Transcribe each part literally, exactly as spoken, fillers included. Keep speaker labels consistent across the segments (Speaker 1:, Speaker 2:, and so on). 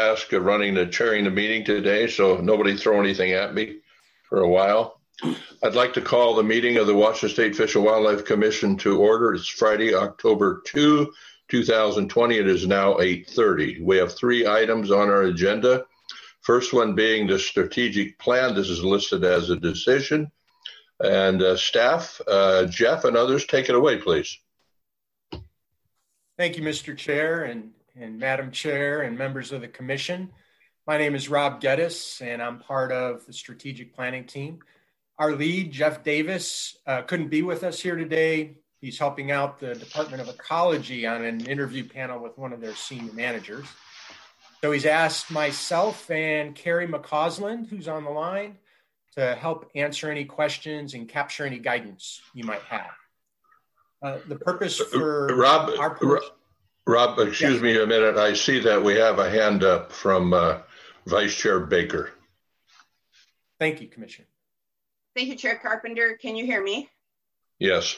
Speaker 1: task of running the chairing the meeting today, so nobody throw anything at me for a while. I'd like to call the meeting of the Washington State Fish and Wildlife Commission to order. It's Friday, October second, two thousand twenty. It is now eight thirty. We have three items on our agenda. First one being the strategic plan. This is listed as a decision. And uh, staff, uh, Jeff and others, take it away, please.
Speaker 2: Thank you, Mister Chair and, and Madam Chair and members of the commission. My name is Rob Geddes, and I'm part of the strategic planning team. Our lead, Jeff Davis, uh, couldn't be with us here today. He's helping out the Department of Ecology on an interview panel with one of their senior managers. So he's asked myself and Carrie McCausland, who's on the line, to help answer any questions and capture any guidance you might have. Uh, the purpose for
Speaker 1: Rob,
Speaker 2: our purpose,
Speaker 1: Rob, excuse yes. me a minute. I see that we have a hand up from uh, Vice Chair Baker.
Speaker 2: Thank you, Commissioner.
Speaker 3: Thank you, Chair Carpenter. Can you hear me?
Speaker 1: Yes.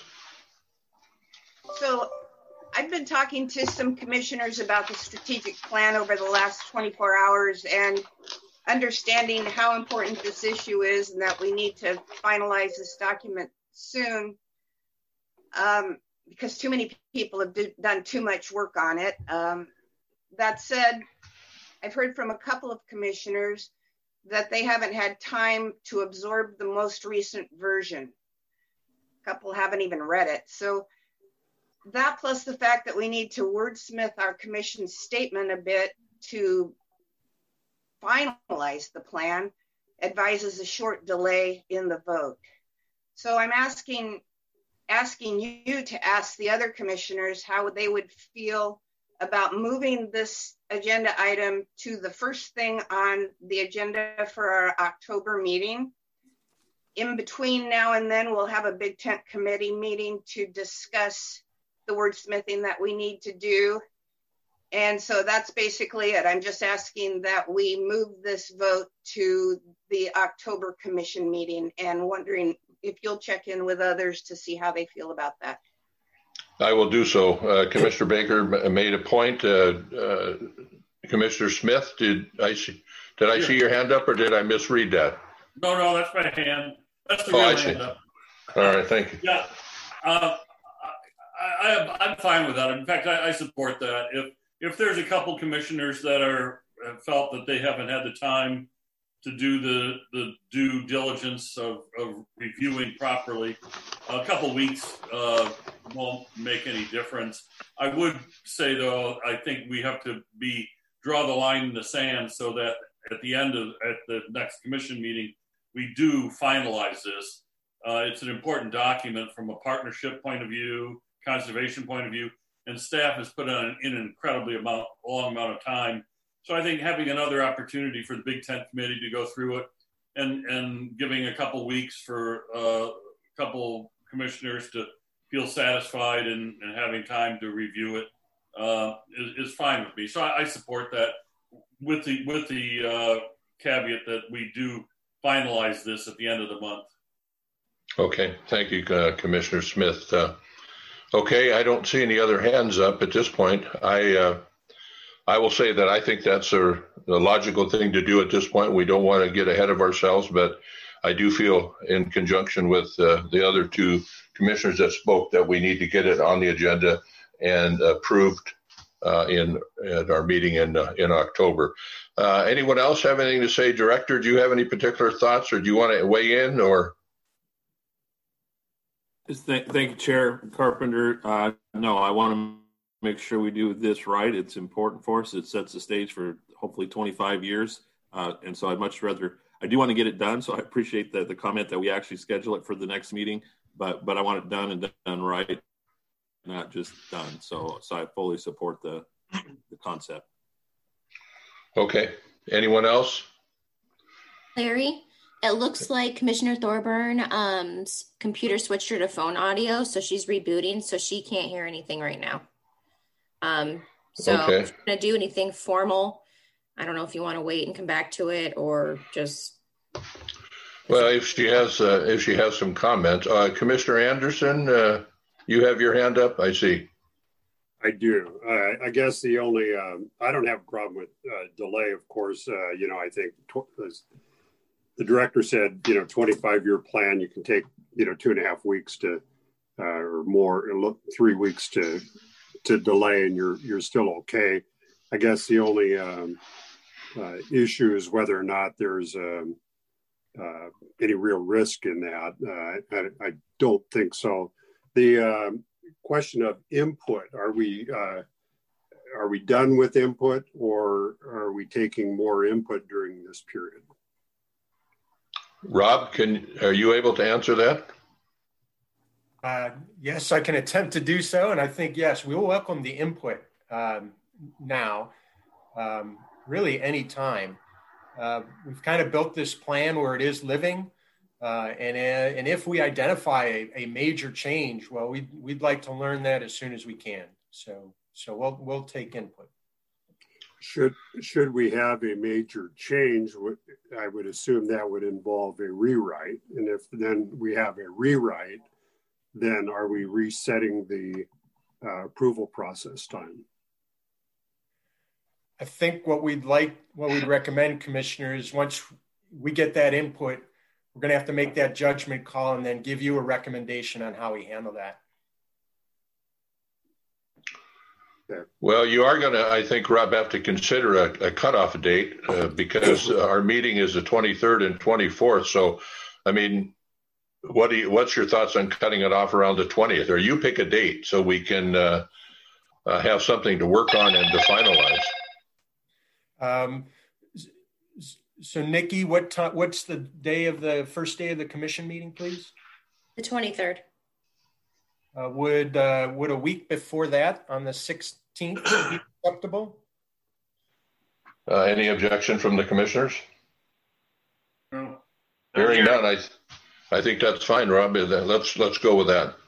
Speaker 3: So I've been talking to some commissioners about the strategic plan over the last twenty-four hours and understanding how important this issue is and that we need to finalize this document soon. Um, because too many people have do, done too much work on it. Um, that said, I've heard from a couple of commissioners that they haven't had time to absorb the most recent version. A couple haven't even read it. So that plus the fact that we need to wordsmith our commission statement a bit to finalize the plan advises a short delay in the vote. So I'm asking asking you to ask the other commissioners how they would feel about moving this agenda item to the first thing on the agenda for our October meeting. In between now and then, we'll have a Big Tent Committee meeting to discuss the wordsmithing that we need to do. And so that's basically it. I'm just asking that we move this vote to the October commission meeting and wondering if you'll check in with others to see how they feel about that.
Speaker 1: I will do so. Uh, Commissioner Baker made a point. Uh, uh, Commissioner Smith, did I see? Did I yeah. see your hand up, or did I misread that?
Speaker 4: No, no, that's my hand. That's the
Speaker 1: oh,
Speaker 4: real
Speaker 1: I
Speaker 4: hand
Speaker 1: see.
Speaker 4: up.
Speaker 1: All right, thank you.
Speaker 4: Yeah, uh, I, I, I'm fine with that. In fact, I, I support that. If if there's a couple commissioners that are felt that they haven't had the time to do the, the due diligence of, of reviewing properly, a couple weeks uh, won't make any difference. I would say, though, I think we have to be draw the line in the sand so that at the end of at the next commission meeting, we do finalize this. Uh, it's an important document from a partnership point of view, conservation point of view, and staff has put on in an incredibly amount, long amount of time. So I think having another opportunity for the Big Tent Committee to go through it and, and giving a couple weeks for uh, a couple commissioners to feel satisfied and, and having time to review it uh, is, is fine with me. So I, I support that with the, with the uh, caveat that we do finalize this at the end of the month.
Speaker 1: Okay, thank you, uh, Commissioner Smith. Uh, okay, I don't see any other hands up at this point. I uh, I will say that I think that's a, a logical thing to do at this point. We don't want to get ahead of ourselves, but I do feel in conjunction with uh, the other two commissioners that spoke that we need to get it on the agenda and approved uh, in at our meeting in uh, in October. Uh, anyone else have anything to say? Director, do you have any particular thoughts, or do you want to weigh in? Or
Speaker 5: Thank, thank you, Chair Carpenter. Uh, no, I want to make sure we do this right. It's important for us. It sets the stage for hopefully twenty-five years. Uh, and so I'd much rather, I do want to get it done. So I appreciate the, the comment that we actually schedule it for the next meeting, but but I want it done and done right, not just done. So so I fully support the, the concept.
Speaker 1: Okay. Anyone else?
Speaker 6: Larry, it looks like Commissioner Thorburn um, computer switched her to phone audio, so she's rebooting, so she can't hear anything right now. Um, so
Speaker 1: okay.
Speaker 6: if you're going to do anything formal, I don't know if you want to wait and come back to it or just.
Speaker 1: Well, if she has, uh, if she has some comments, uh, Commissioner Anderson, uh, you have your hand up. I see.
Speaker 7: I do. Uh, I guess the only, um, I don't have a problem with uh, delay, of course. Uh, you know, I think tw- as the director said, you know, twenty-five year plan, you can take, you know, two and a half weeks to, uh, or more, look, three weeks to, to delay and you're, you're still okay. I guess the only um, uh, issue is whether or not there's um, uh, any real risk in that. Uh, I, I don't think so. The, um, question of input, are we uh, are we done with input, or are we taking more input during this period?
Speaker 1: Rob, can are you able to answer that?
Speaker 2: Uh, yes, I can attempt to do so, and I think yes, we will welcome the input um, now. Um, really, any time. Uh, we've kind of built this plan where it is living. Uh, and, uh, and if we identify a, a major change, well, we'd, we'd like to learn that as soon as we can. So, so we'll, we'll take input.
Speaker 7: Should, should we have a major change, I would assume that would involve a rewrite. And if then we have a rewrite, then are we resetting the uh, approval process time?
Speaker 2: I think what we'd like, what we'd recommend, commissioners, once we get that input, we're going to have to make that judgment call and then give you a recommendation on how we handle that.
Speaker 1: Well, you are going to, I think, Rob, have to consider a, a cutoff date uh, because our meeting is the twenty-third and twenty-fourth. So, I mean, what do you, what's your thoughts on cutting it off around the twentieth? Or you pick a date so we can uh, uh, have something to work on and to finalize. Um,
Speaker 2: So, Nikki, what time? What's the day of the first day of the commission meeting, please?
Speaker 6: The twenty-third.
Speaker 2: Uh, would uh, would a week before that, on the sixteenth, be acceptable?
Speaker 1: Uh, any objection from the commissioners?
Speaker 4: No.
Speaker 1: Hearing none, I I think that's fine, Rob. Let's let's go with that.